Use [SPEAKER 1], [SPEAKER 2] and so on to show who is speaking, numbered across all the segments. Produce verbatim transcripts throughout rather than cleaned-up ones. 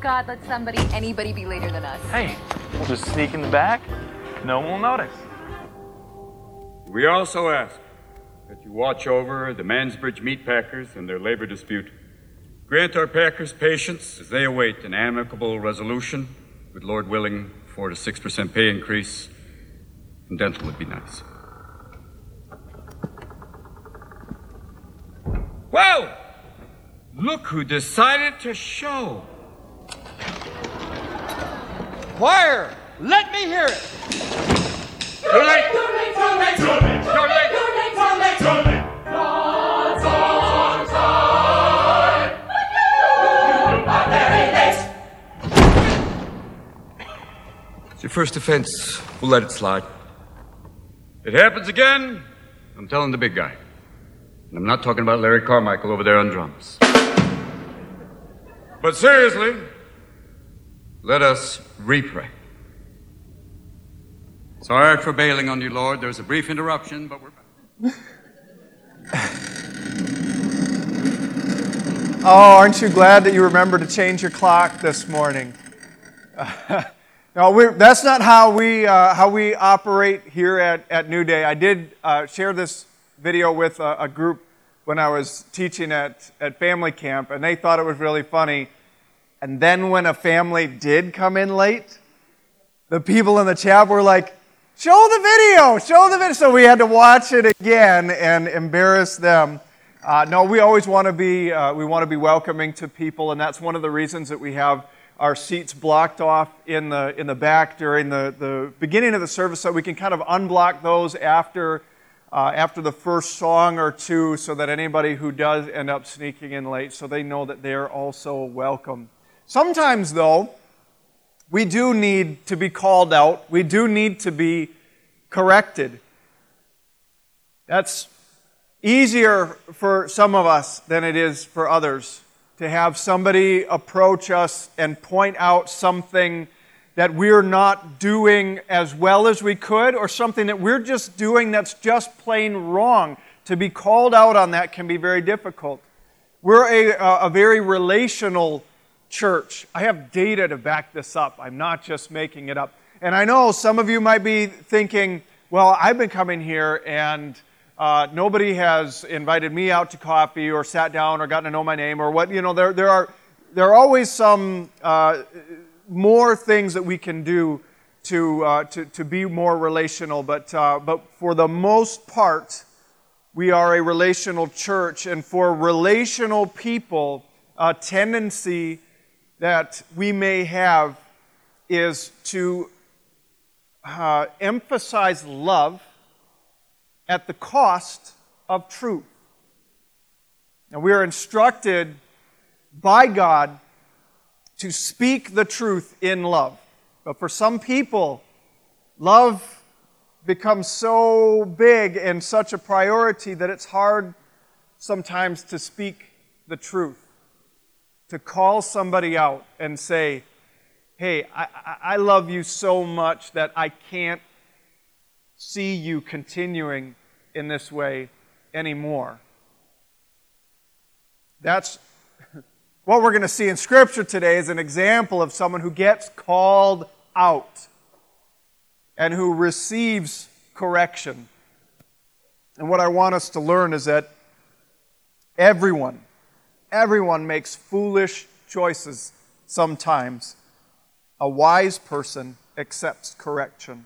[SPEAKER 1] God let somebody, anybody be later than us?
[SPEAKER 2] Hey, we'll just sneak in the back. No one will notice.
[SPEAKER 3] We also ask that you watch over the Mansbridge meat packers and their labor dispute. Grant our packers patience as they await an amicable resolution with, Lord willing, four to six percent pay increase, and dental would be nice. Well, look who decided to show.
[SPEAKER 4] Choir, let me hear it.
[SPEAKER 3] Too late! Too late! Too late! Too late! Too late!
[SPEAKER 5] Too late! Too late! Too late! God's on time. But you are very late.
[SPEAKER 3] It's your first offense. We'll let it slide. If it happens again, I'm telling the big guy. And I'm not talking about Larry Carmichael over there on drums. But seriously, let us re-pray. Sorry for bailing on you, Lord. There's a brief interruption, but we're back.
[SPEAKER 4] Oh, aren't you glad that you remembered to change your clock this morning? Uh, no, we're, that's not how we uh, how we operate here at, at New Day. I did uh, share this video with a, a group when I was teaching at, at family camp, and they thought it was really funny. And then when a family did come in late, the people in the chat were like, show the video, show the video. So we had to watch it again and embarrass them. Uh, no, we always want to be uh, we want to be welcoming to people, and that's one of the reasons that we have our seats blocked off in the in the back during the, the beginning of the service, so we can kind of unblock those after uh, after the first song or two, so that anybody who does end up sneaking in late, so they know that they're also welcome. Sometimes, though, we do need to be called out. We do need to be corrected. That's easier for some of us than it is for others, to have somebody approach us and point out something that we're not doing as well as we could, or something that we're just doing that's just plain wrong. To be called out on that can be very difficult. We're a, a very relational church. I have data to back this up. I'm not just making it up. And I know some of you might be thinking, well, I've been coming here and uh, nobody has invited me out to coffee or sat down or gotten to know my name or what. You know, there there are there are always some uh, more things that we can do to uh, to to be more relational. But uh, but for the most part, we are a relational church, and for relational people, a tendency that we may have is to uh, emphasize love at the cost of truth. Now, we are instructed by God to speak the truth in love. But for some people, love becomes so big and such a priority that it's hard sometimes to speak the truth. To call somebody out and say, hey, I, I love you so much that I can't see you continuing in this way anymore. That's what we're going to see in Scripture today, is an example of someone who gets called out and who receives correction. And what I want us to learn is that everyone, everyone makes foolish choices sometimes. A wise person accepts correction.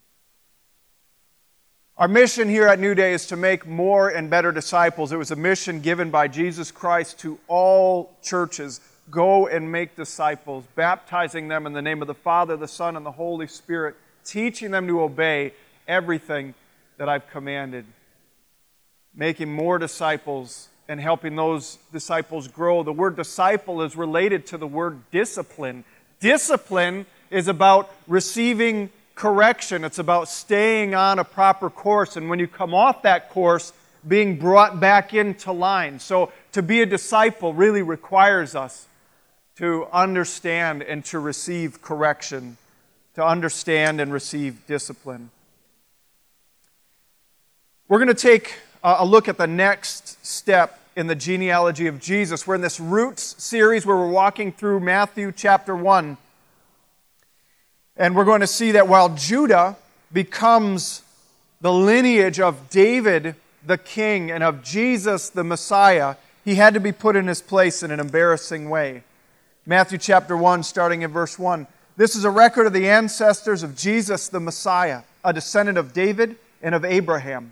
[SPEAKER 4] Our mission here at New Day is to make more and better disciples. It was a mission given by Jesus Christ to all churches. Go and make disciples, baptizing them in the name of the Father, the Son, and the Holy Spirit, teaching them to obey everything that I've commanded. Making more disciples and helping those disciples grow. The word disciple is related to the word discipline. Discipline is about receiving correction. It's about staying on a proper course, and when you come off that course, being brought back into line. So to be a disciple really requires us to understand and to receive correction, to understand and receive discipline. We're going to take a look at the next step in the genealogy of Jesus. We're in this Roots series where we're walking through Matthew chapter one. And we're going to see that while Judah becomes the lineage of David the king and of Jesus the Messiah, he had to be put in his place in an embarrassing way. Matthew chapter one, starting in verse one. This is a record of the ancestors of Jesus the Messiah, a descendant of David and of Abraham.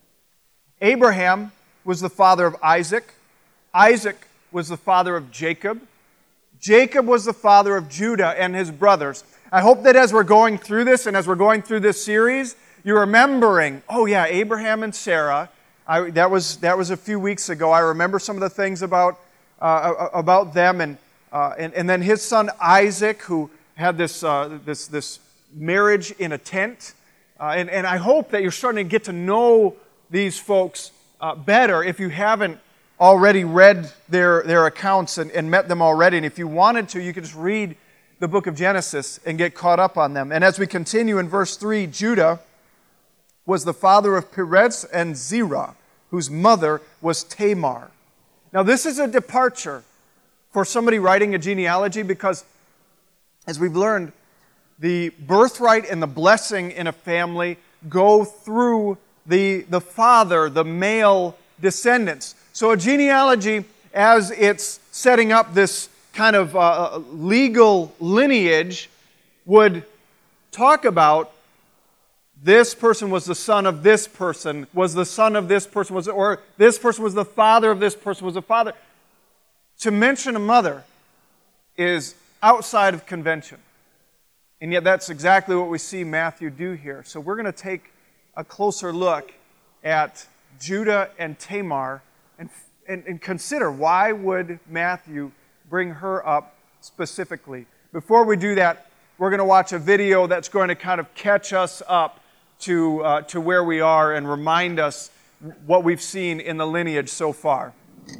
[SPEAKER 4] Abraham was the father of Isaac. Isaac was the father of Jacob. Jacob was the father of Judah and his brothers. I hope that as we're going through this and as we're going through this series, you're remembering, oh yeah, Abraham and Sarah. I, that was that was a few weeks ago. I remember some of the things about uh, about them, and, uh, and and then his son Isaac, who had this uh, this this marriage in a tent. Uh, and and I hope that you're starting to get to know these folks uh, better if you haven't already read their, their accounts and, and met them already. And if you wanted to, you could just read the book of Genesis and get caught up on them. And as we continue in verse three, Judah was the father of Perez and Zerah, whose mother was Tamar. Now this is a departure for somebody writing a genealogy because, as we've learned, the birthright and the blessing in a family go through the, the father, the male descendants. So a genealogy, as it's setting up this kind of uh, legal lineage, would talk about this person was the son of this person, was the son of this person, was or this person was the father of this person, was the father. To mention a mother is outside of convention. And yet that's exactly what we see Matthew do here. So we're going to take a closer look at Judah and Tamar and, and, and consider why would Matthew bring her up specifically. Before we do that, we're going to watch a video that's going to kind of catch us up to, uh, to where we are and remind us what we've seen in the lineage so far.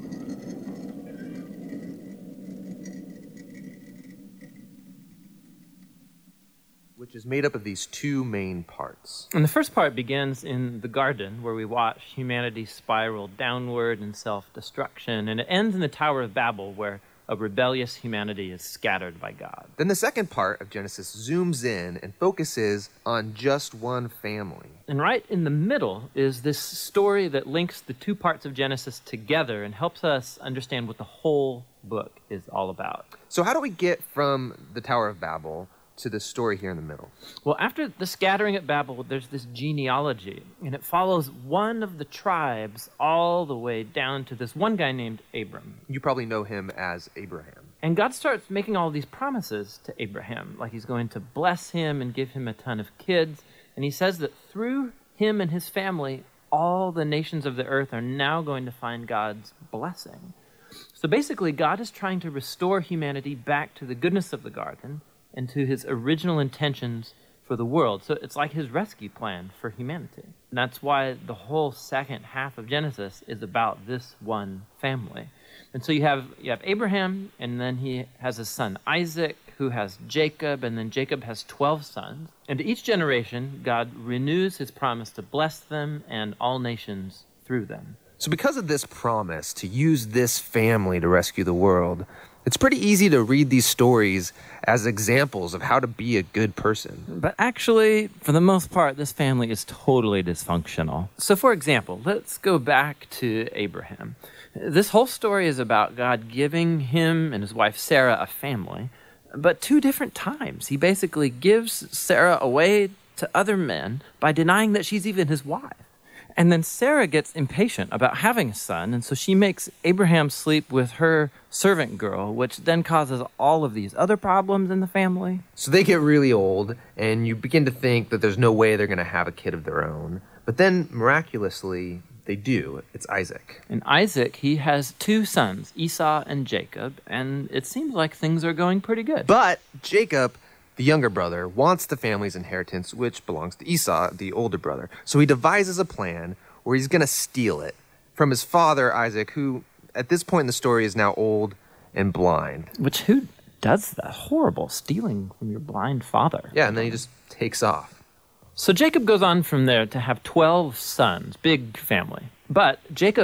[SPEAKER 6] Which is made up of these two main parts.
[SPEAKER 7] And the first part begins in the garden, where we watch humanity spiral downward in self-destruction, and it ends in the Tower of Babel, where a rebellious humanity is scattered by God.
[SPEAKER 6] Then the second part of Genesis zooms in and focuses on just one family.
[SPEAKER 7] And right in the middle is this story that links the two parts of Genesis together and helps us understand what the whole book is all about.
[SPEAKER 6] So how do we get from the Tower of Babel to the story here in the middle?
[SPEAKER 7] Well, after the scattering at Babel, there's this genealogy, and it follows one of the tribes all the way down to this one guy named Abram.
[SPEAKER 6] You probably know him as Abraham.
[SPEAKER 7] And God starts making all these promises to Abraham, like he's going to bless him and give him a ton of kids. And he says that through him and his family, all the nations of the earth are now going to find God's blessing. So basically, God is trying to restore humanity back to the goodness of the garden and to his original intentions for the world. So it's like his rescue plan for humanity. And that's why the whole second half of Genesis is about this one family. And so you have you have Abraham, and then he has his son Isaac, who has Jacob, and then Jacob has twelve sons. And to each generation, God renews his promise to bless them and all nations through them.
[SPEAKER 6] So because of this promise to use this family to rescue the world, it's pretty easy to read these stories as examples of how to be a good person.
[SPEAKER 7] But actually, for the most part, this family is totally dysfunctional. So for example, let's go back to Abraham. This whole story is about God giving him and his wife Sarah a family, but two different times. He basically gives Sarah away to other men by denying that she's even his wife. And then Sarah gets impatient about having a son, and so she makes Abraham sleep with her servant girl, which then causes all of these other problems in the family.
[SPEAKER 6] So they get really old, and you begin to think that there's no way they're going to have a kid of their own. But then, miraculously, they do. It's Isaac.
[SPEAKER 7] And Isaac, he has two sons, Esau and Jacob, and it seems like things are going pretty good.
[SPEAKER 6] But Jacob, the younger brother, wants the family's inheritance, which belongs to Esau, the older brother. So he devises a plan where he's going to steal it from his father, Isaac, who at this point in the story is now old and blind.
[SPEAKER 7] Which, who does that? Horrible, stealing from your blind father.
[SPEAKER 6] Yeah, and then he just takes off.
[SPEAKER 7] So Jacob goes on from there to have twelve sons, big family. But Jacob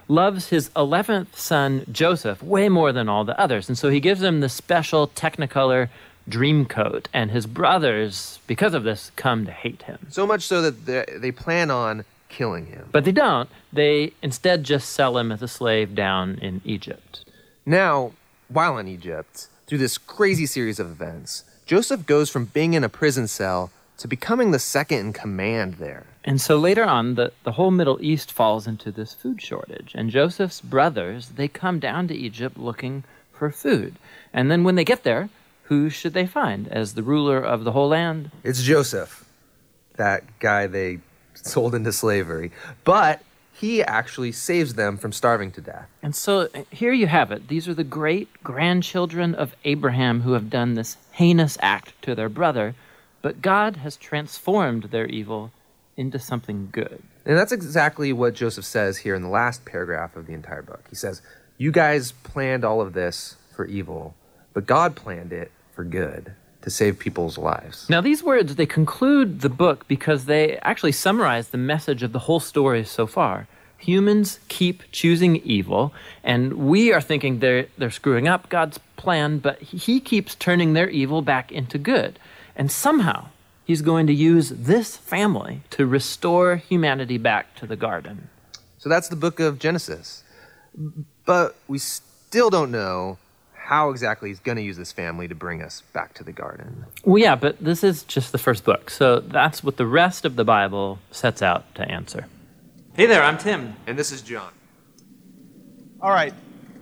[SPEAKER 7] loves his eleventh son, Joseph, way more than all the others. And so he gives him the special Technicolor dream coat. And his brothers, because of this, come to hate him.
[SPEAKER 6] So much so that they they plan on killing him.
[SPEAKER 7] But they don't. They instead just sell him as a slave down in Egypt.
[SPEAKER 6] Now, while in Egypt, through this crazy series of events, Joseph goes from being in a prison cell to becoming the second in command there.
[SPEAKER 7] And so later on, the, the whole Middle East falls into this food shortage. And Joseph's brothers, they come down to Egypt looking for food. And then when they get there, who should they find as the ruler of the whole land?
[SPEAKER 6] It's Joseph, that guy they sold into slavery. But he actually saves them from starving to death.
[SPEAKER 7] And so here you have it. These are the great-grandchildren of Abraham who have done this heinous act to their brother, but God has transformed their evil into something good.
[SPEAKER 6] And that's exactly what Joseph says here in the last paragraph of the entire book. He says, you guys planned all of this for evil, but God planned it for good, to save people's lives.
[SPEAKER 7] Now, these words, they conclude the book because they actually summarize the message of the whole story so far. Humans keep choosing evil, and we are thinking they're, they're screwing up God's plan, but he keeps turning their evil back into good. And somehow, he's going to use this family to restore humanity back to the garden.
[SPEAKER 6] So that's the book of Genesis. But we still don't know how exactly he's going to use this family to bring us back to the garden.
[SPEAKER 7] Well, yeah, but this is just the first book, so that's what the rest of the Bible sets out to answer. Hey there, I'm Tim.
[SPEAKER 6] And this is John.
[SPEAKER 4] All right.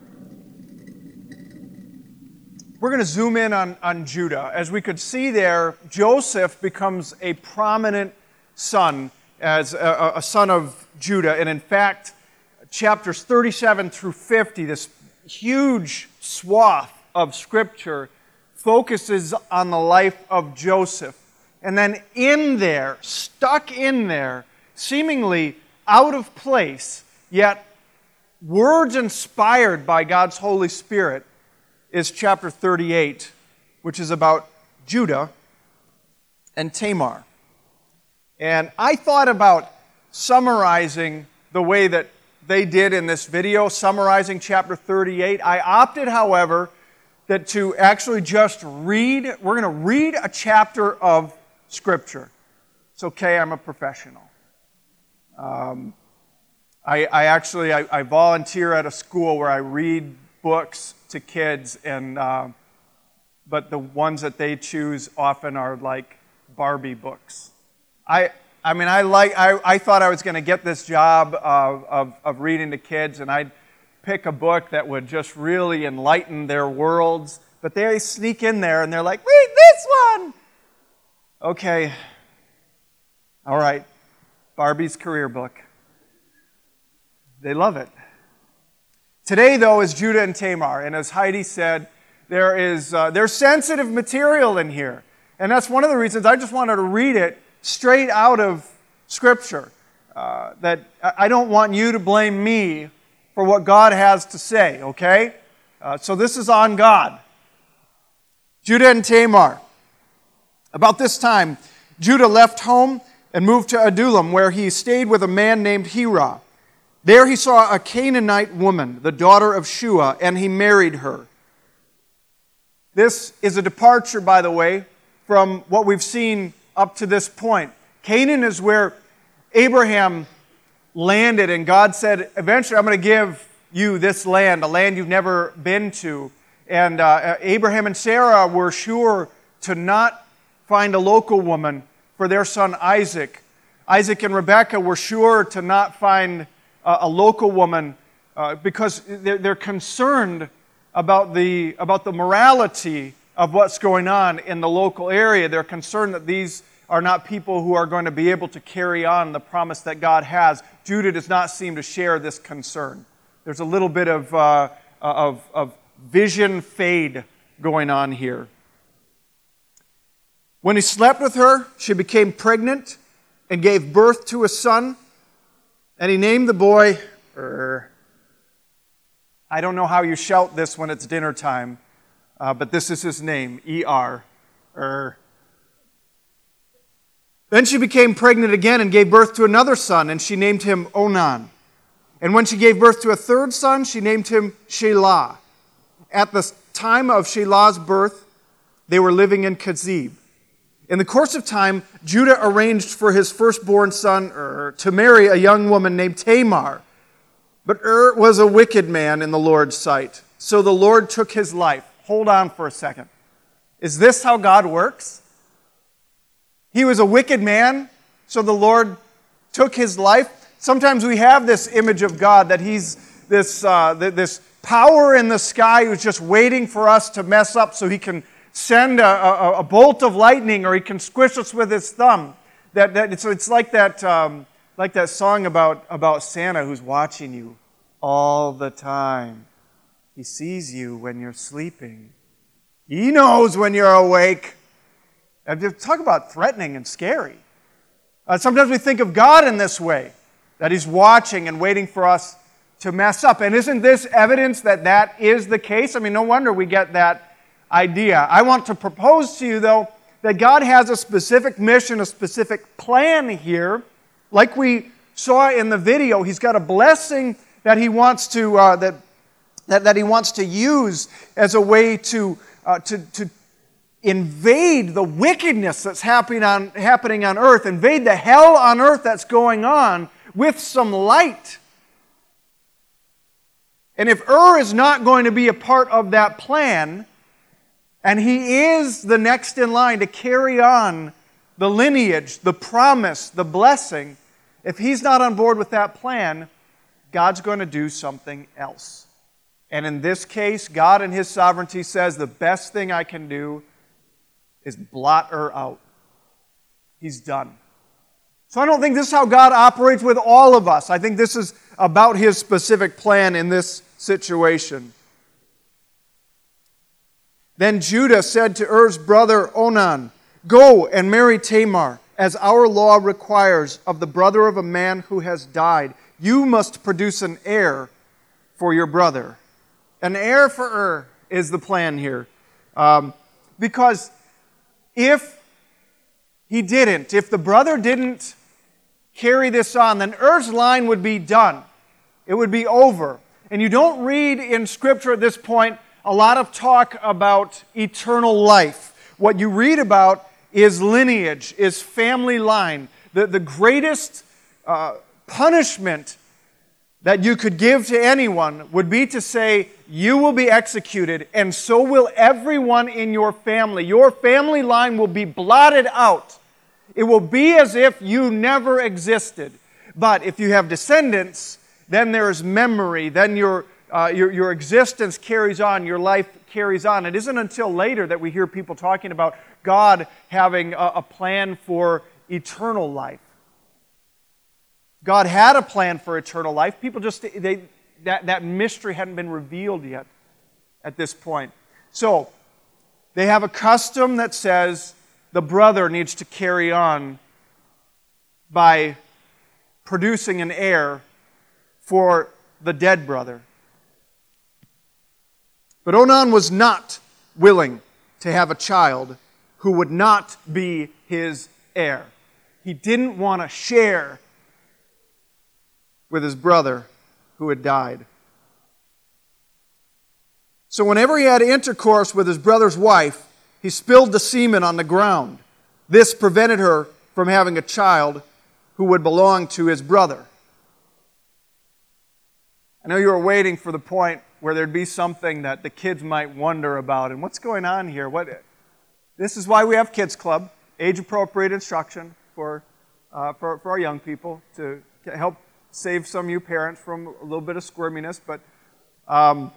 [SPEAKER 4] We're going to zoom in on, on Judah. As we could see there, Joseph becomes a prominent son as a, a son of Judah. And in fact, chapters thirty-seven through fifty, this huge swath of Scripture focuses on the life of Joseph. And then in there, stuck in there, seemingly out of place, yet words inspired by God's Holy Spirit, is chapter thirty-eight, which is about Judah and Tamar. And I thought about summarizing the way that they did in this video, summarizing chapter thirty-eight. I opted, however, that to actually just read, we're going to read a chapter of Scripture. It's okay, I'm a professional. Um, I, I actually, I, I volunteer at a school where I read books to kids, and uh, but the ones that they choose often are like Barbie books. I I mean, I like I, I thought I was going to get this job of, of, of reading to kids, and I'd pick a book that would just really enlighten their worlds, but they sneak in there and they're like, read this one! Okay. All right. Barbie's career book. They love it. Today, though, is Judah and Tamar, and as Heidi said, there is uh, there's sensitive material in here, and that's one of the reasons I just wanted to read it straight out of Scripture. Uh, that I don't want you to blame me for what God has to say. Okay, uh, so this is on God. Judah and Tamar. About this time, Judah left home and moved to Adullam, where he stayed with a man named Hira. There he saw a Canaanite woman, the daughter of Shua, and he married her. This is a departure, by the way, from what we've seen up to this point. Canaan is where Abraham landed, and God said, eventually I'm going to give you this land, a land you've never been to. And uh, Abraham and Sarah were sure to not find a local woman for their son Isaac. Isaac and Rebekah were sure to not find a local woman uh, because they're, they're concerned about the, about the morality of what's going on in the local area. They're concerned that these are not people who are going to be able to carry on the promise that God has. Judah does not seem to share this concern. There's a little bit of, uh, of, of vision fade going on here. When he slept with her, she became pregnant and gave birth to a son. And he named the boy, er, I don't know how you shout this when it's dinner time, uh, but this is his name, E R. Er. Then she became pregnant again and gave birth to another son, and she named him Onan. And when she gave birth to a third son, she named him Shelah. At the time of Shelah's birth, they were living in Kezib. In the course of time, Judah arranged for his firstborn son, Ur, to marry a young woman named Tamar. But Ur was a wicked man in the Lord's sight, so the Lord took his life. Hold on for a second. Is this how God works? He was a wicked man, so the Lord took his life. Sometimes we have this image of God, that he's this, uh, this power in the sky who's just waiting for us to mess up so he can send a, a, a bolt of lightning, or he can squish us with his thumb. That, that it's, it's like that um, like that song about, about Santa who's watching you all the time. He sees you when you're sleeping. He knows when you're awake. And talk about threatening and scary. Uh, sometimes we think of God in this way, that he's watching and waiting for us to mess up. And isn't this evidence that that is the case? I mean, no wonder we get that idea. I want to propose to you, though, that God has a specific mission, a specific plan here. Like we saw in the video, he's got a blessing that he wants to uh, that, that that he wants to use as a way to uh, to to invade the wickedness that's happening on happening on earth, invade the hell on earth that's going on with some light. And if Ur is not going to be a part of that plan, and he is the next in line to carry on the lineage, the promise, the blessing, if he's not on board with that plan, God's going to do something else. And in this case, God in his sovereignty says, the best thing I can do is blot Ur out. He's done. So I don't think this is how God operates with all of us. I think this is about his specific plan in this situation. Then Judah said to Ur's brother Onan, "Go and marry Tamar, as our law requires of the brother of a man who has died. You must produce an heir for your brother." An heir for Ur is the plan here. Um, because if he didn't, if the brother didn't carry this on, then Ur's line would be done. It would be over. And you don't read in Scripture at this point a lot of talk about eternal life. What you read about is lineage, is family line. The, the greatest uh, punishment that you could give to anyone would be to say, you will be executed, and so will everyone in your family. Your family line will be blotted out. It will be as if you never existed. But if you have descendants, then there is memory, then your Uh, your, your existence carries on, your life carries on. It isn't until later that we hear people talking about God having a, a plan for eternal life. God had a plan for eternal life. People just, they, that, that mystery hadn't been revealed yet at this point. So, they have a custom that says the brother needs to carry on by producing an heir for the dead brother. But Onan was not willing to have a child who would not be his heir. He didn't want to share with his brother who had died. So whenever he had intercourse with his brother's wife, he spilled the semen on the ground. This prevented her from having a child who would belong to his brother. I know you were waiting for the point where there'd be something that the kids might wonder about. And what's going on here? What? This is why we have Kids Club, age-appropriate instruction for, uh, for, for our young people to help save some of you parents from a little bit of squirminess. But um,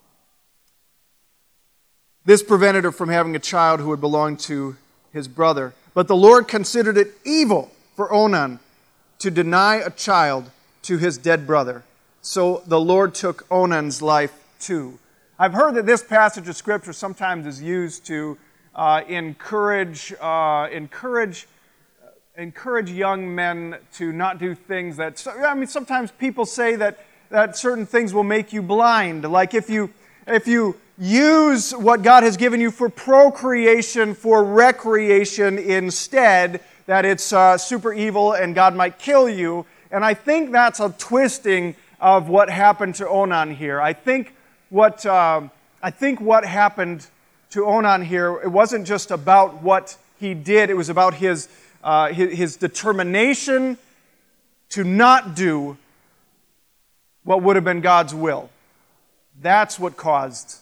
[SPEAKER 4] this prevented her from having a child who would belong to his brother. But the Lord considered it evil for Onan to deny a child to his dead brother. So the Lord took Onan's life too. I've heard that this passage of Scripture sometimes is used to uh, encourage, uh, encourage, uh, encourage young men to not do things that. I mean, sometimes people say that that certain things will make you blind. Like if you if you use what God has given you for procreation, for recreation instead, that it's uh, super evil and God might kill you. And I think that's a twisting of what happened to Onan here. I think what uh, I think what happened to Onan here, it wasn't just about what he did, it was about his, uh, his, his determination to not do what would have been God's will. That's what caused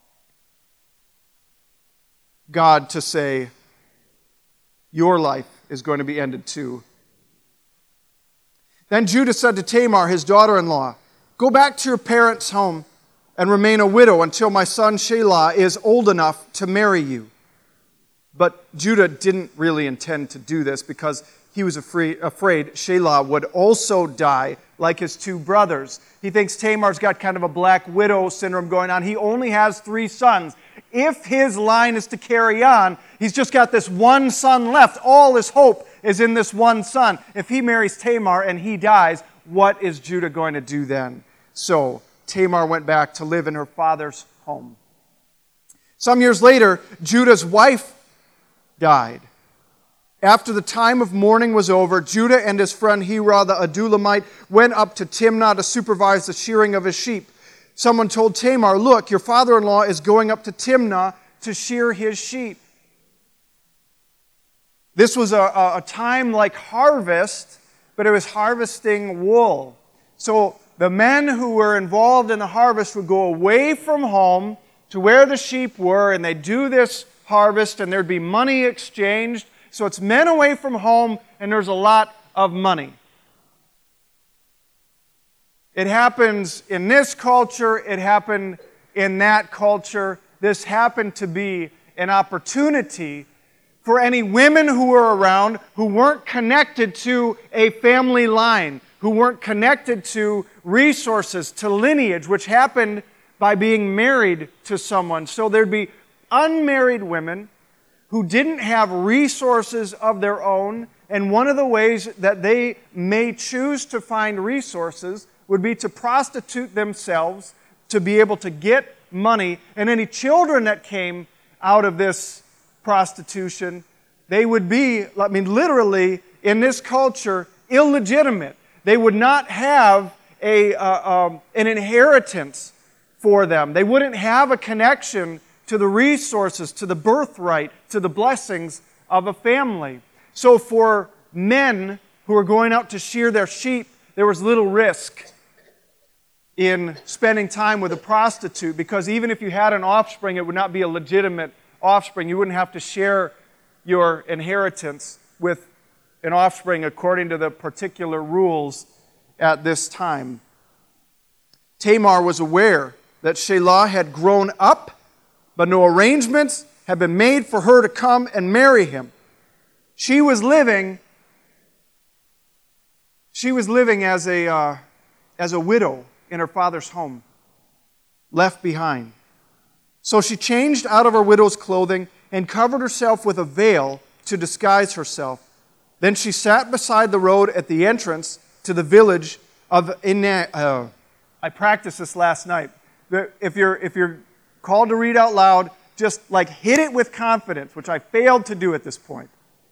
[SPEAKER 4] God to say, your life is going to be ended too. Then Judah said to Tamar, his daughter-in-law, go back to your parents' home and remain a widow until my son Shelah is old enough to marry you. But Judah didn't really intend to do this because he was afraid, afraid Shelah would also die like his two brothers. He thinks Tamar's got kind of a black widow syndrome going on. He only has three sons. If his line is to carry on, he's just got this one son left. All his hope is in this one son. If he marries Tamar and he dies, what is Judah going to do then? So Tamar went back to live in her father's home. Some years later, Judah's wife died. After the time of mourning was over, Judah and his friend Hirah the Adullamite went up to Timnah to supervise the shearing of his sheep. Someone told Tamar, look, your father-in-law is going up to Timnah to shear his sheep. This was a, a, a time like harvest, but it was harvesting wool. So the men who were involved in the harvest would go away from home to where the sheep were, and they'd do this harvest, and there'd be money exchanged. So it's men away from home, and there's a lot of money. It happens in this culture, it happened in that culture. This happened to be an opportunity for any women who were around who weren't connected to a family line, who weren't connected to resources, to lineage, which happened by being married to someone. So there'd be unmarried women who didn't have resources of their own, and one of the ways that they may choose to find resources would be to prostitute themselves to be able to get money, and any children that came out of this prostitution, they would be, I mean, literally, in this culture, illegitimate. They would not have a, uh, um, an inheritance for them. They wouldn't have a connection to the resources, to the birthright, to the blessings of a family. So for men who were going out to shear their sheep, there was little risk in spending time with a prostitute, because even if you had an offspring, it would not be a legitimate offspring. You wouldn't have to share your inheritance with an offspring according to the particular rules at this time. Tamar was aware that Shelah had grown up, but no arrangements had been made for her to come and marry him. She was living, she was living as a, uh, as a widow in her father's home, left behind. So she changed out of her widow's clothing and covered herself with a veil to disguise herself. Then she sat beside the road at the entrance to the village of Ina. Uh, I practiced this last night. If you're, if you're called to read out loud, just like hit it with confidence, which I failed to do at this point.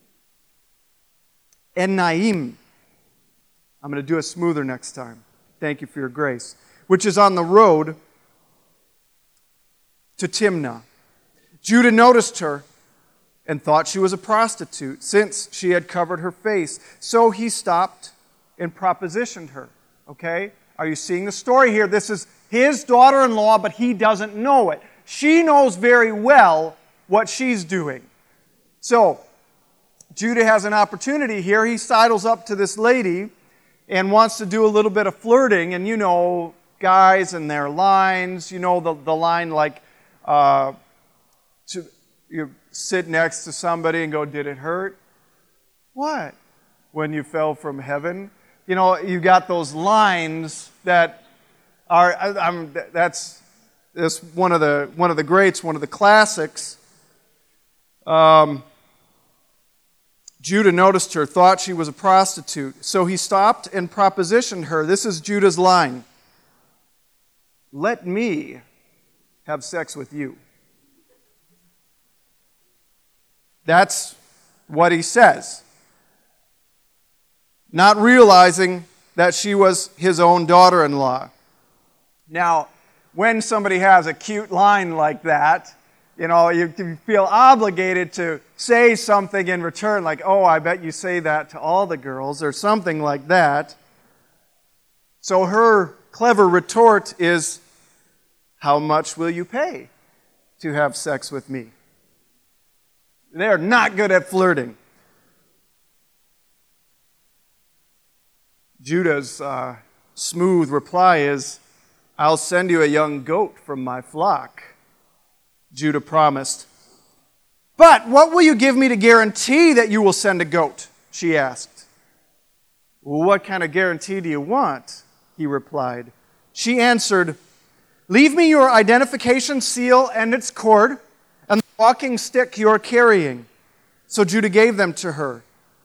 [SPEAKER 4] En-Naim. I'm going to do it smoother next time. Thank you for your grace. Which is on the road to Timnah. Judah noticed her and thought she was a prostitute, since she had covered her face. So he stopped and propositioned her. Okay? Are you seeing the story here? This is his daughter-in-law, but he doesn't know it. She knows very well what she's doing. So, Judah has an opportunity here. He sidles up to this lady and wants to do a little bit of flirting. And you know, guys and their lines, you know the, the line like, uh, to, you sit next to somebody and go, did it hurt? What? When you fell from heaven? You know, you got those lines that are, I, I'm, that's, that's one of the one of the greats, one of the classics. Um, Judah noticed her, thought she was a prostitute. So he stopped and propositioned her. This is Judah's line. Let me have sex with you. That's what he says. Not realizing that she was his own daughter-in-law. Now, when somebody has a cute line like that, you know, you, you feel obligated to say something in return, like, oh, I bet you say that to all the girls, or something like that. So her clever retort is, how much will you pay to have sex with me? They're not good at flirting. Judah's uh, smooth reply is, I'll send you a young goat from my flock. Judah promised. But what will you give me to guarantee that you will send a goat? She asked. Well, what kind of guarantee do you want? He replied. She answered, leave me your identification seal and its cord, and the walking stick you're carrying. So Judah gave them to her.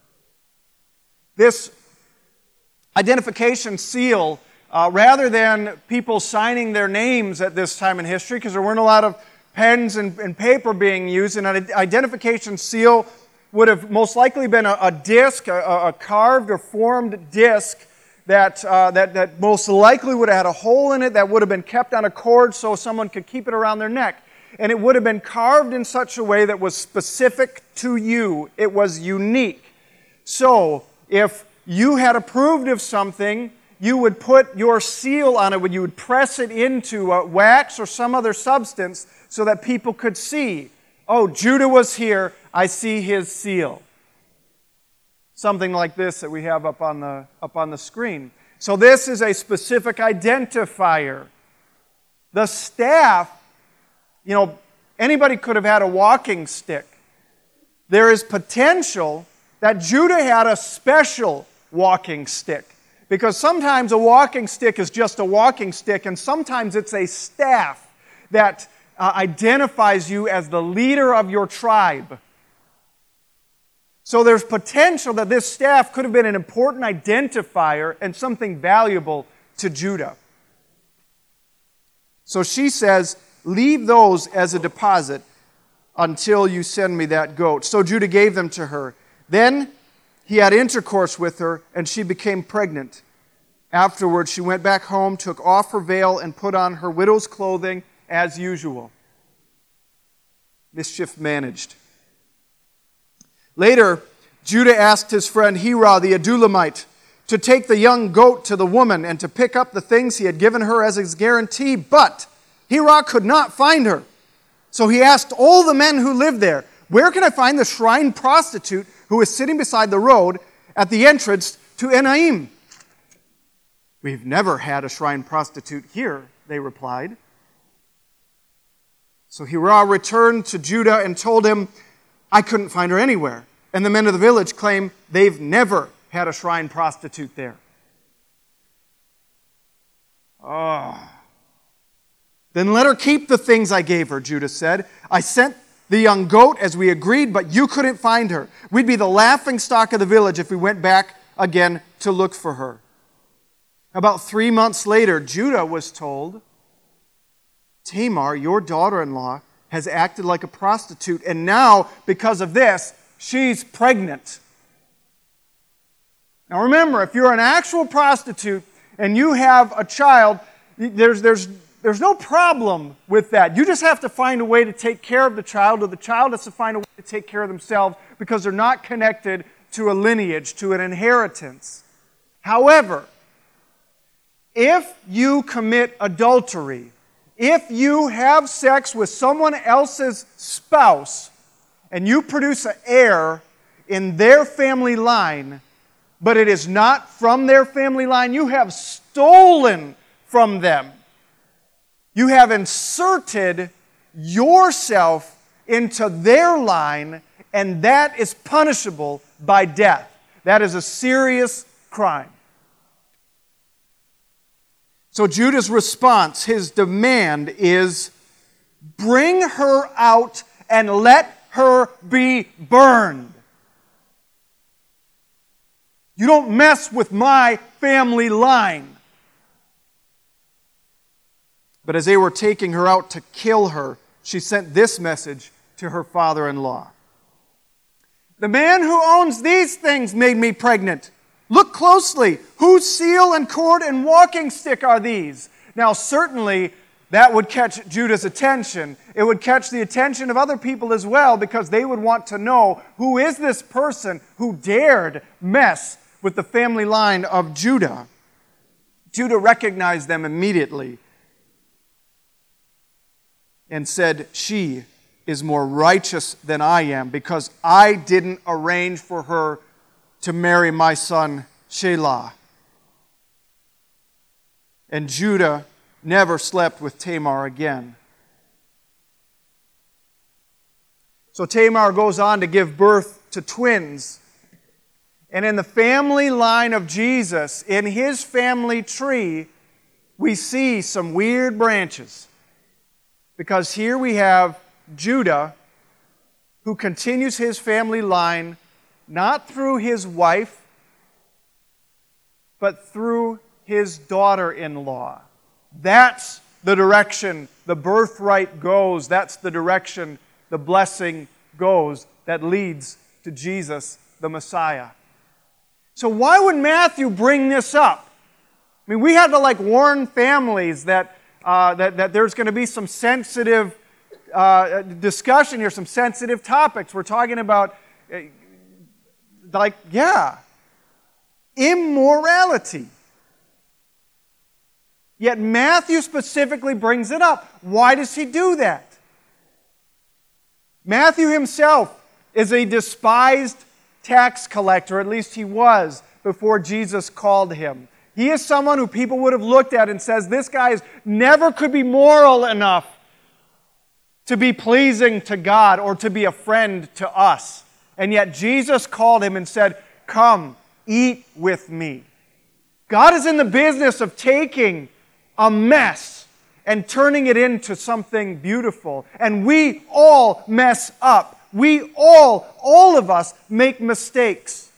[SPEAKER 4] This identification seal, uh, rather than people signing their names at this time in history, because there weren't a lot of pens and, and paper being used, and an identification seal would have most likely been a, a disc, a, a carved or formed disc that, uh, that, that most likely would have had a hole in it that would have been kept on a cord so someone could keep it around their neck. And it would have been carved in such a way that was specific to you. It was unique. So, if you had approved of something, you would put your seal on it, you would press it into uh, wax or some other substance so that people could see, oh, Judah was here, I see his seal. Something like this that we have up on the, up on the screen. So this is a specific identifier. The staff, you know, anybody could have had a walking stick. There is potential that Judah had a special walking stick. Because sometimes a walking stick is just a walking stick, and sometimes it's a staff that uh, identifies you as the leader of your tribe. So there's potential that this staff could have been an important identifier and something valuable to Judah. So she says, leave those as a deposit until you send me that goat. So Judah gave them to her. Then he had intercourse with her, and she became pregnant. Afterwards, she went back home, took off her veil, and put on her widow's clothing as usual. Mischief managed. Later, Judah asked his friend Hirah the Adullamite to take the young goat to the woman and to pick up the things he had given her as his guarantee, but Hirah could not find her. So he asked all the men who lived there, where can I find the shrine prostitute who is sitting beside the road at the entrance to Enaim? We've never had a shrine prostitute here, they replied. So Hirah returned to Judah and told him, I couldn't find her anywhere. And the men of the village claim they've never had a shrine prostitute there. Oh. Then let her keep the things I gave her, Judah said. I sent the young goat as we agreed, but you couldn't find her. We'd be the laughingstock of the village if we went back again to look for her. About three months later, Judah was told, Tamar, your daughter-in-law, has acted like a prostitute, and now, because of this, she's pregnant. Now remember, if you're an actual prostitute and you have a child, there's, there's, there's no problem with that. You just have to find a way to take care of the child, or the child has to find a way to take care of themselves because they're not connected to a lineage, to an inheritance. However, if you commit adultery, if you have sex with someone else's spouse, and you produce an heir in their family line, but it is not from their family line, you have stolen from them. You have inserted yourself into their line, and that is punishable by death. That is a serious crime. So Judah's response, his demand is, bring her out and let her be burned. You don't mess with my family line. But as they were taking her out to kill her, she sent this message to her father-in-law. The man who owns these things made me pregnant. Look closely. Whose seal and cord and walking stick are these? Now, certainly, that would catch Judah's attention. It would catch the attention of other people as well, because they would want to know, who is this person who dared mess with the family line of Judah? Judah recognized them immediately and said, she is more righteous than I am, because I didn't arrange for her to marry my son Shelah. And Judah never slept with Tamar again. So Tamar goes on to give birth to twins. And in the family line of Jesus, in his family tree, we see some weird branches. Because here we have Judah, who continues his family line not through his wife, but through his daughter-in-law. That's the direction the birthright goes. That's the direction the blessing goes that leads to Jesus, the Messiah. So why would Matthew bring this up? I mean, we had to like warn families that, uh, that, that there's going to be some sensitive uh, discussion here, some sensitive topics. We're talking about, uh, like, yeah, immorality. Yet Matthew specifically brings it up. Why does he do that? Matthew himself is a despised tax collector, at least he was before Jesus called him. He is someone who people would have looked at and says, this guy is, never could be moral enough to be pleasing to God or to be a friend to us. And yet Jesus called him and said, come, eat with me. God is in the business of taking a mess and turning it into something beautiful. And we all mess up. We all, all of us, make mistakes.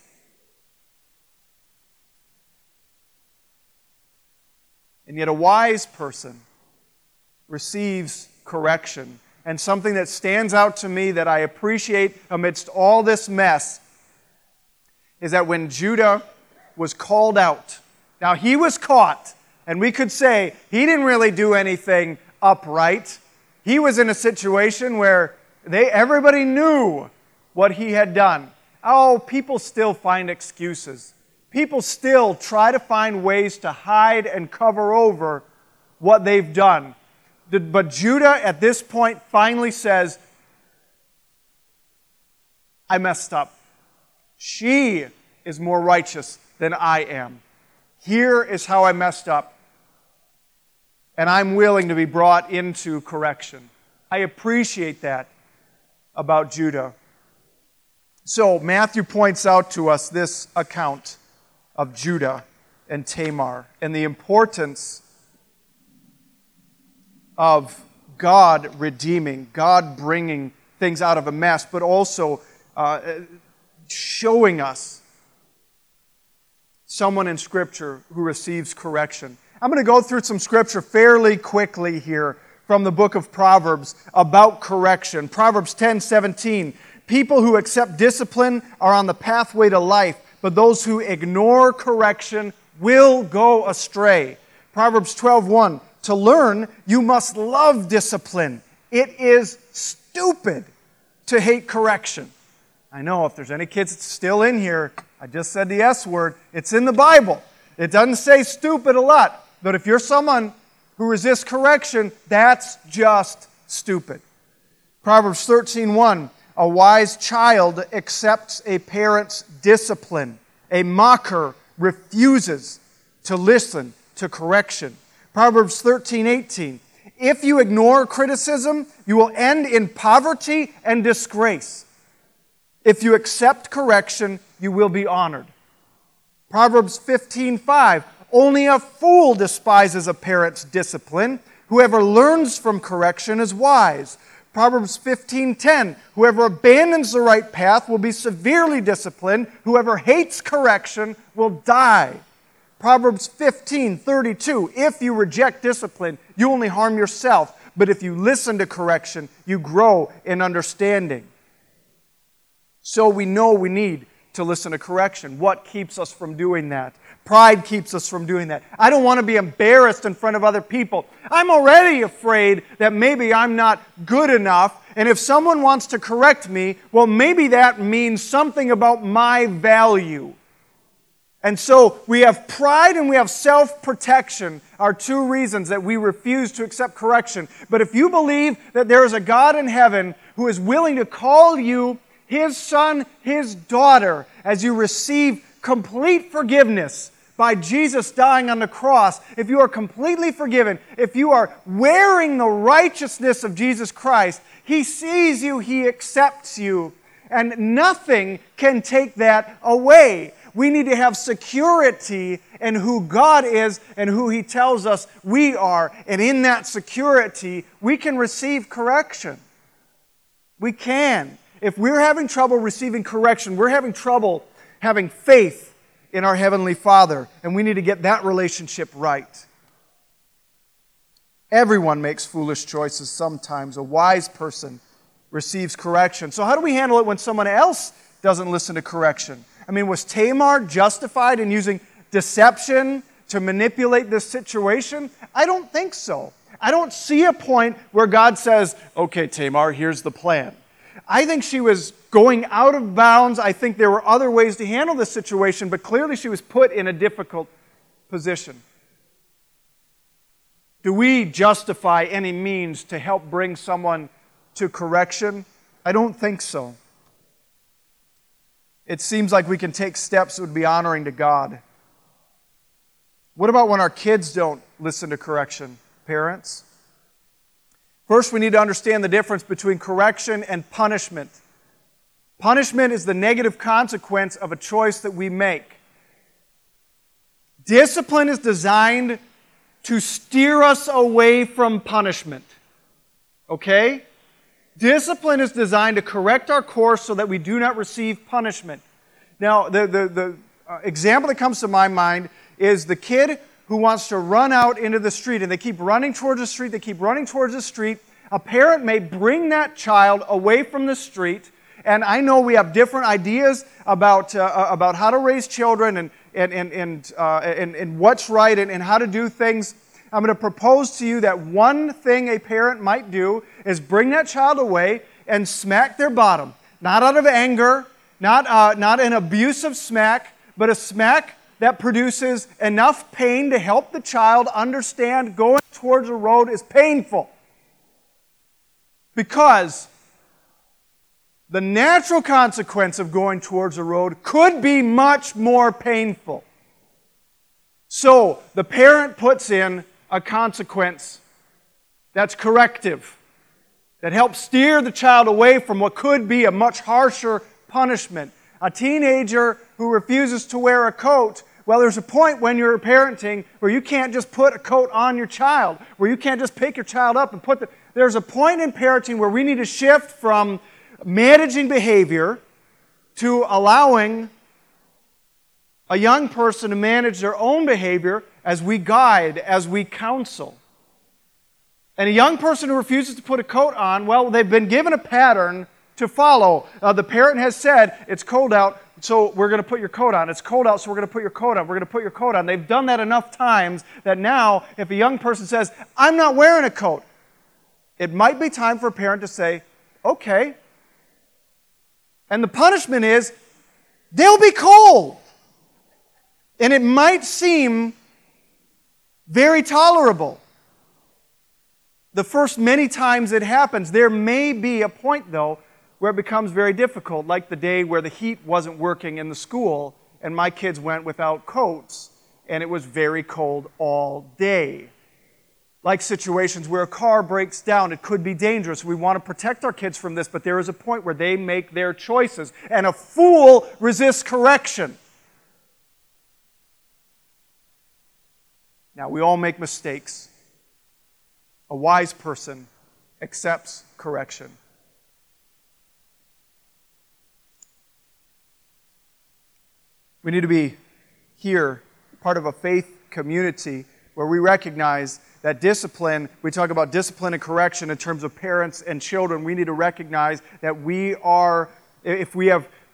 [SPEAKER 4] And yet a wise person receives correction. And something that stands out to me that I appreciate amidst all this mess is that when Judah was called out, now he was caught, and we could say he didn't really do anything upright. He was in a situation where they everybody knew what he had done. Oh, people still find excuses. People still try to find ways to hide and cover over what they've done. But Judah at this point finally says, I messed up. She is more righteous than I am. Here is how I messed up. And I'm willing to be brought into correction. I appreciate that about Judah. So Matthew points out to us this account of Judah and Tamar and the importance of God redeeming, God bringing things out of a mess, but also uh, showing us someone in Scripture who receives correction. I'm going to go through some Scripture fairly quickly here from the book of Proverbs about correction. Proverbs ten seventeen. People who accept discipline are on the pathway to life, but those who ignore correction will go astray. Proverbs twelve one. To learn, you must love discipline. It is stupid to hate correction. I know if there's any kids still in here, I just said the S word. It's in the Bible. It doesn't say stupid a lot. But if you're someone who resists correction, that's just stupid. Proverbs thirteen one. A wise child accepts a parent's discipline. A mocker refuses to listen to correction. Proverbs thirteen eighteen. If you ignore criticism, you will end in poverty and disgrace. If you accept correction, you will be honored. Proverbs fifteen five. Only a fool despises a parent's discipline. Whoever learns from correction is wise. Proverbs fifteen ten. Whoever abandons the right path will be severely disciplined. Whoever hates correction will die. Proverbs fifteen thirty-two. If you reject discipline, you only harm yourself. But if you listen to correction, you grow in understanding. So we know we need to listen to correction. What keeps us from doing that? Pride keeps us from doing that. I don't want to be embarrassed in front of other people. I'm already afraid that maybe I'm not good enough, and if someone wants to correct me, well, maybe that means something about my value. And so we have pride and we have self-protection are two reasons that we refuse to accept correction. But if you believe that there is a God in heaven who is willing to call you His son, His daughter, as you receive complete forgiveness by Jesus dying on the cross, if you are completely forgiven, if you are wearing the righteousness of Jesus Christ, He sees you, He accepts you, and nothing can take that away. We need to have security in who God is and who He tells us we are. And in that security, we can receive correction. We can. If we're having trouble receiving correction, we're having trouble having faith in our Heavenly Father. And we need to get that relationship right. Everyone makes foolish choices sometimes. A wise person receives correction. So how do we handle it when someone else doesn't listen to correction? I mean, was Tamar justified in using deception to manipulate this situation? I don't think so. I don't see a point where God says, okay, Tamar, here's the plan. I think she was going out of bounds. I think there were other ways to handle this situation, but clearly she was put in a difficult position. Do we justify any means to help bring someone to correction? I don't think so. It seems like we can take steps that would be honoring to God. What about when our kids don't listen to correction, parents? First, we need to understand the difference between correction and punishment. Punishment is the negative consequence of a choice that we make. Discipline is designed to steer us away from punishment. Okay? Discipline is designed to correct our course so that we do not receive punishment. Now, the, the, the uh, example that comes to my mind is the kid who wants to run out into the street, and they keep running towards the street, they keep running towards the street. A parent may bring that child away from the street, and I know we have different ideas about, uh, about how to raise children and, and, and, and, uh, and, and what's right and, and how to do things. I'm going to propose to you that one thing a parent might do is bring that child away and smack their bottom. Not out of anger, not, uh, not an abusive smack, but a smack that produces enough pain to help the child understand going towards a road is painful. Because the natural consequence of going towards a road could be much more painful. So the parent puts in a consequence that's corrective, that helps steer the child away from what could be a much harsher punishment. A teenager who refuses to wear a coat, well, there's a point when you're parenting where you can't just put a coat on your child, where you can't just pick your child up and put the... There's a point in parenting where we need to shift from managing behavior to allowing a young person to manage their own behavior as we guide, as we counsel. And a young person who refuses to put a coat on, well, they've been given a pattern to follow. Uh, the parent has said, it's cold out, so we're going to put your coat on. It's cold out, so we're going to put your coat on. We're going to put your coat on. They've done that enough times that now, if a young person says, I'm not wearing a coat, it might be time for a parent to say, okay. And the punishment is, they'll be cold. And it might seem very tolerable. The first many times it happens, there may be a point, though, where it becomes very difficult, like the day where the heat wasn't working in the school and my kids went without coats and it was very cold all day. Like situations where a car breaks down, it could be dangerous. We want to protect our kids from this, but there is a point where they make their choices, and a fool resists correction. Now, we all make mistakes. A wise person accepts correction. We need to be here, part of a faith community where we recognize that discipline, we talk about discipline and correction in terms of parents and children. We need to recognize that we are, if we have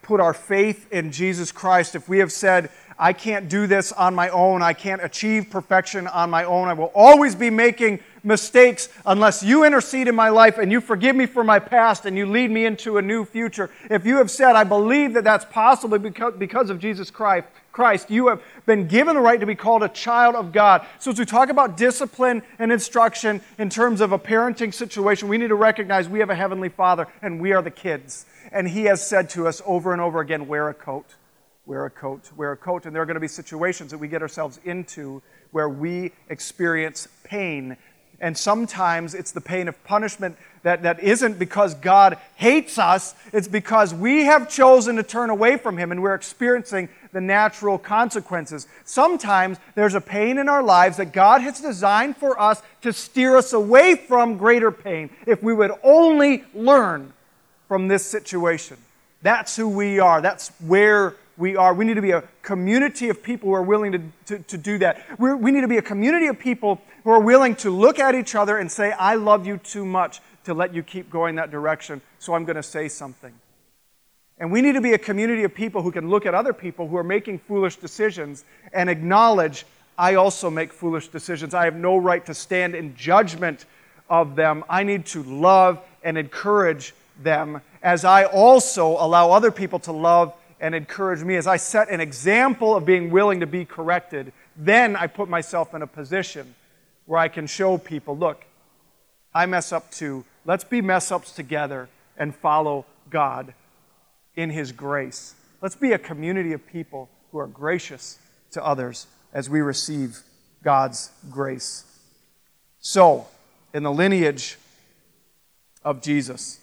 [SPEAKER 4] put our faith in Jesus Christ, if we have said, I can't do this on my own, I can't achieve perfection on my own, I will always be making mistakes unless you intercede in my life and you forgive me for my past and you lead me into a new future. If you have said, I believe that that's possible because, because of Jesus Christ, Christ, you have been given the right to be called a child of God. So as we talk about discipline and instruction in terms of a parenting situation, we need to recognize we have a Heavenly Father and we are the kids. And He has said to us over and over again, wear a coat, wear a coat, wear a coat. And there are going to be situations that we get ourselves into where we experience pain. And sometimes it's the pain of punishment that, that isn't because God hates us, it's because we have chosen to turn away from Him and we're experiencing the natural consequences. Sometimes there's a pain in our lives that God has designed for us to steer us away from greater pain if we would only learn from this situation. That's who we are. That's where we are. We need to be a community of people who are willing to, to, to do that. We're, we need to be a community of people who are willing to look at each other and say, I love you too much to let you keep going that direction, so I'm going to say something. And we need to be a community of people who can look at other people who are making foolish decisions and acknowledge, I also make foolish decisions. I have no right to stand in judgment of them. I need to love and encourage them as I also allow other people to love and encourage me. As I set an example of being willing to be corrected, then I put myself in a position where I can show people, look, I mess up too. Let's be mess-ups together and follow God in His grace. Let's be a community of people who are gracious to others as we receive God's grace. So, in the lineage of Jesus,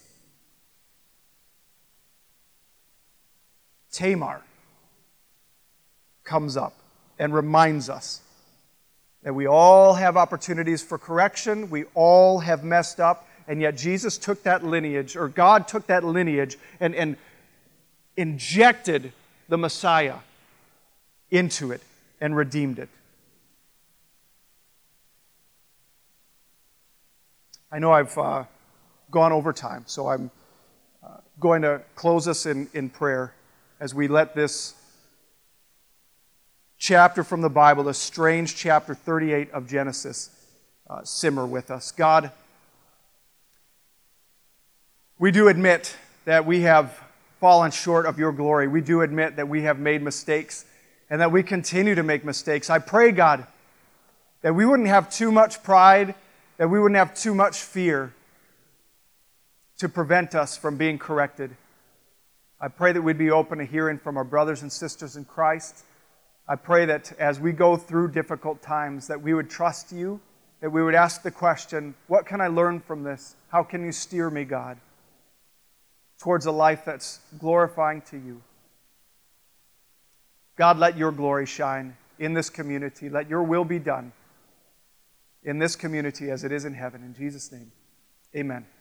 [SPEAKER 4] Tamar comes up and reminds us that we all have opportunities for correction, we all have messed up, and yet Jesus took that lineage, or God took that lineage and, and injected the Messiah into it and redeemed it. I know I've uh, gone over time, so I'm uh, going to close us in, in prayer as we let this chapter from the Bible, the strange chapter thirty-eight of Genesis, uh, simmer with us. God, we do admit that we have fallen short of your glory. We do admit that we have made mistakes and that we continue to make mistakes. I pray, God, that we wouldn't have too much pride, that we wouldn't have too much fear to prevent us from being corrected. I pray that we'd be open to hearing from our brothers and sisters in Christ. I pray that as we go through difficult times, that we would trust you, that we would ask the question, what can I learn from this? How can you steer me, God, towards a life that's glorifying to you? God, let your glory shine in this community. Let your will be done in this community as it is in heaven. In Jesus' name, amen.